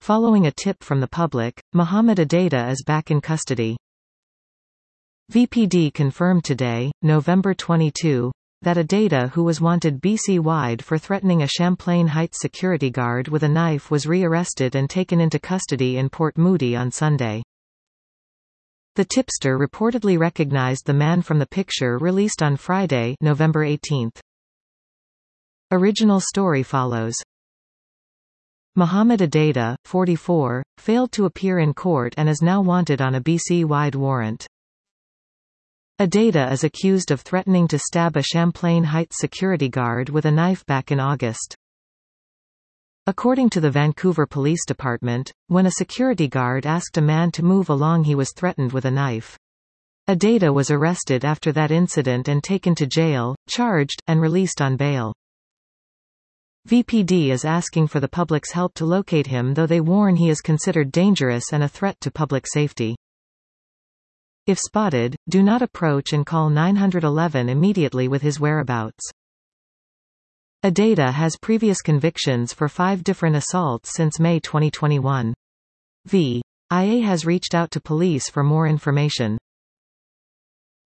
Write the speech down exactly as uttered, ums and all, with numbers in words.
Following a tip from the public, Mohamed Adeda is back in custody. V P D confirmed today, November twenty-second, that Adeda, who was wanted B C-wide for threatening a Champlain Heights security guard with a knife, was re-arrested and taken into custody in Port Moody on Sunday. The tipster reportedly recognized the man from the picture released on Friday, November eighteenth. Original story follows. Mohamed Adeda, forty-four, failed to appear in court and is now wanted on a B C-wide warrant. Adeda is accused of threatening to stab a Champlain Heights security guard with a knife back in August. According to the Vancouver Police Department, when a security guard asked a man to move along, he was threatened with a knife. Adeda was arrested after that incident and taken to jail, charged, and released on bail. V P D is asking for the public's help to locate him, though they warn he is considered dangerous and a threat to public safety. If spotted, do not approach and call nine one one immediately with his whereabouts. Adeda has previous convictions for five different assaults since May twenty twenty-one. V I A has reached out to police for more information.